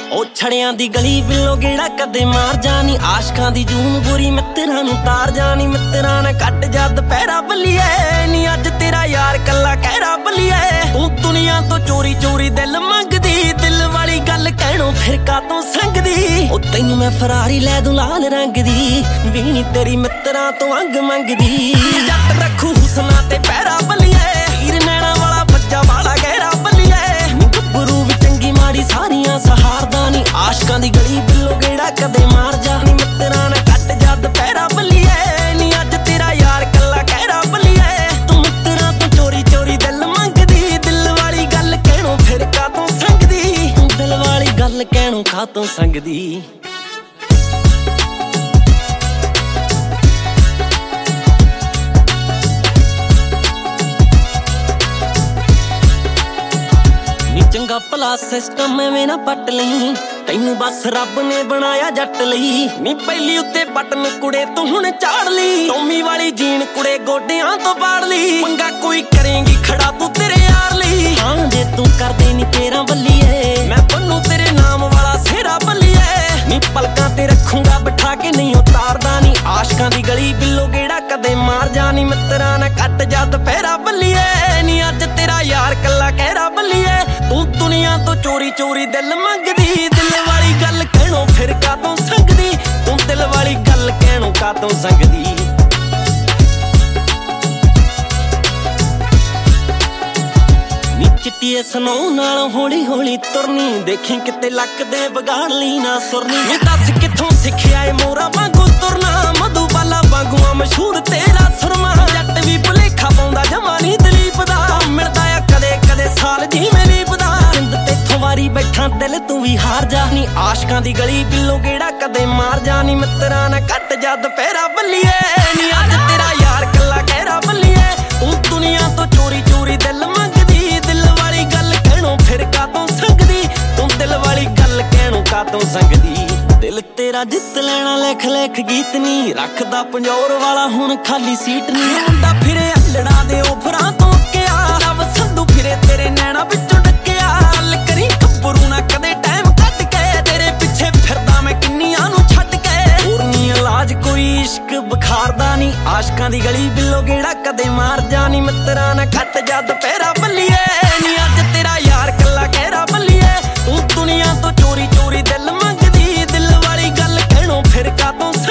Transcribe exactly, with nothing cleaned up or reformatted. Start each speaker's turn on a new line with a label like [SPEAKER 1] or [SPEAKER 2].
[SPEAKER 1] ओ छड़ियां दी गली बिलो गेड़ा कदे मार जानी, आशकां दी जून बुरी मित्तरां नूं तार जानी। मित्तरां ने कट जा दुपहरा बल्लिए, नी अज तेरा यार कल्ला कहरा बल्लिए। तू दुनिया तो चोरी चोरी दिल मंगदी, दिल वाली गल कहणों फिर कातों संगदी। ओ तैनू मैं फरारी लै दूं लाल रंग दी, वीणी तेरी मित्तरां तो अंग मंगदी। जट रखू हुसना ते पैरा बल्लिए, हीर नैना वाला बच्चा वाला गहरा बल्लिए। गब्बरू भी चंगी माड़ी सारियां सहारदानी, आशकां दी गली बिलो गेड़ा कदे मार जानी। मित्तरां ने कट जा दुपहरा बल्लिए, नी अज तेरा यार कल्ला कहरा बल्लिए। तू मित्तरां तो चोरी चोरी दिल मंगदी, दिल वाली गल कहणों फिर कातों संगदी। दिल वाली गल कहणों कातों संगदी। चंगा भला सिस्टम एवें ना पट लई, तैनू बस रब ने बनाया जट लई। नी पहली उत्ते बटन कुड़े तू हुण चाड़ ली, टोमी वाली जीन कुड़े गोडियां तो पाड़ ली। पंगा कोई करेंगी खड़ा तू तेरे यार लई, हां जे तू कर दे नी तेरा बल्लिए, मैं बनू तेरे नाम वाला सेरा बल्लिए। नी पलकां ते रखूंगा बिठा के नहीं उतारदा नी, आशकां दी गली बिलो गेड़ा कदे मार जानी। मित्तरां ने कट जा दुपहरा बल्लिए, नी अज तेरा यार कल्ला कहरा बल्लिए। तू दुनिया तो चोरी चोरी दिल मंगदी, दिल वाली गल कहणों फिर कातों संगदी। तू दिल वाली गल कहणों कातों संगदी। नी चिट्टीए सनौ नाल हौली हौली तुरनी, देखी किते लक दे बगाड़ ली ना सुरनी। नी दस कित्थों सिखिया ए मोरा वांगू तुरना, मधुबाला वांगू मशहूर तेरा सुरमा। जट भी भुलेखा पाउंदा जवानी दलीप दा, मिलदा आ कदे कदे साल जिवें लीपदा। जिंद तेथों वारी बैठा दिल तू भी हार जा, नी आशकां दी गली बिलो गेड़ा कदे मार जानी। मित्तरां ने कट जा दुपहरा बल्लिए, नी अज तेरा यार कल्ला कहरा बल्लिए। तू दुनिया तो चोरी चोरी दिल मंगदी, दिल वाली गल कहणों फिर कातों संगदी। तू दिल वाली गल कहणों कातों संगदी। दिल तेरा जित लेना लिख लिख गीत नी, रखदा पंजौर वाला हुण खाली सीट नी। मुंडा फिरे अल्लड़ा दे ओफरां तो क्या, रब संधू फिरे तेरे नैना विचों डकिया। गल करी गब्बरू ना कदे टाइम कट के, तेरे पिछे फिरदा मैं किन्नियां नूं छड्ड के। होर नी इलाज कोई इश्क बुखारदा नी, आशकां दी गली बिलो गेड़ा कदे मार जानी। मित्तरां ने कट जा दुपहरा बल्लिए, नी अज तेरा यार कल्ला कहरा बल्लिए। तू दुनिया तो चोरी चोरी दिल मंगदी, दिल वाली गल कहणों फिर कातों